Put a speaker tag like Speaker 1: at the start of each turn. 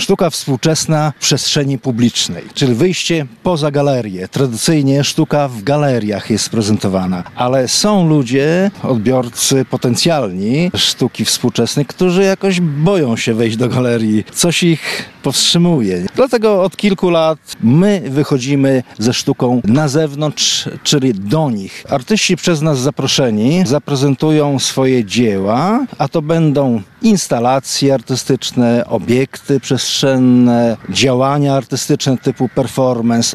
Speaker 1: Sztuka współczesna w przestrzeni publicznej, czyli wyjście poza galerię. Tradycyjnie sztuka w galeriach jest prezentowana, ale są ludzie, odbiorcy potencjalni sztuki współczesnej, którzy jakoś boją się wejść do galerii. Coś ich powstrzymuje. Dlatego od kilku lat my wychodzimy ze sztuką na zewnątrz, czyli do nich. Artyści przez nas zaproszeni zaprezentują swoje dzieła, a to będą instalacje artystyczne, obiekty przestrzenne, działania artystyczne typu performance,